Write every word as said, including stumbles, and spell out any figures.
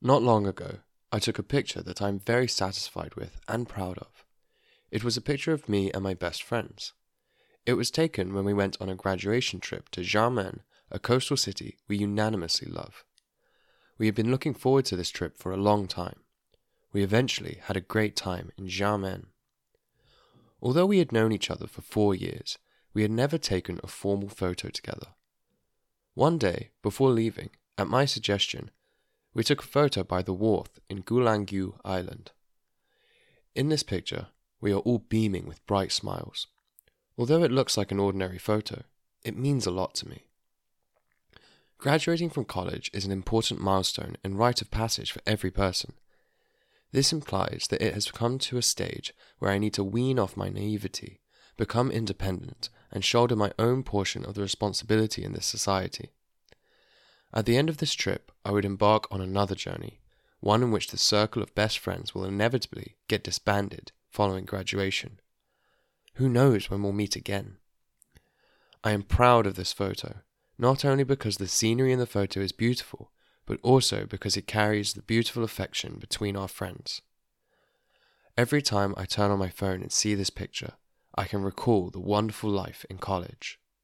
Not long ago, I took a picture that I am very satisfied with and proud of. It was a picture of me and my best friends. It was taken when we went on a graduation trip to Xiamen, a coastal city we unanimously love. We had been looking forward to this trip for a long time. We eventually had a great time in Xiamen. Although we had known each other for four years, we had never taken a formal photo together. One day, before leaving, at my suggestion, we took a photo by the wharf in Gulangyu Island. In this picture, we are all beaming with bright smiles. Although it looks like an ordinary photo, it means a lot to me. Graduating from college is an important milestone and rite of passage for every person. This implies that it has come to a stage where I need to wean off my naivety, become independent, and shoulder my own portion of the responsibility in this society. At the end of this trip, I would embark on another journey, one in which the circle of best friends will inevitably get disbanded following graduation. Who knows when we'll meet again? I am proud of this photo, not only because the scenery in the photo is beautiful, but also because it carries the beautiful affection between our friends. Every time I turn on my phone and see this picture, I can recall the wonderful life in college.